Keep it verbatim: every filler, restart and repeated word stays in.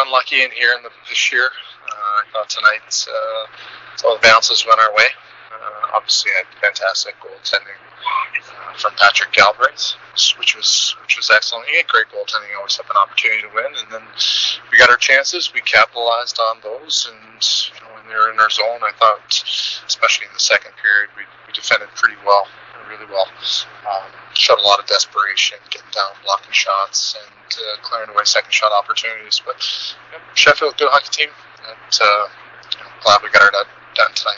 unlucky in here in the, this year. Uh, I thought tonight uh, all the bounces went our way. Uh, obviously, had fantastic goaltending uh, from Patrick Galbraith, which was which was excellent. He had great goaltending. Always have an opportunity to win, and then we got our chances. We capitalized on those, and you know, when they were in our zone, I thought, especially in the second period, we, we defended pretty well, really well. Um, showed a lot of desperation, getting down, blocking shots, and uh, clearing away second shot opportunities. But you know, Sheffield, good hockey team, and uh, you know, glad we got our done tonight.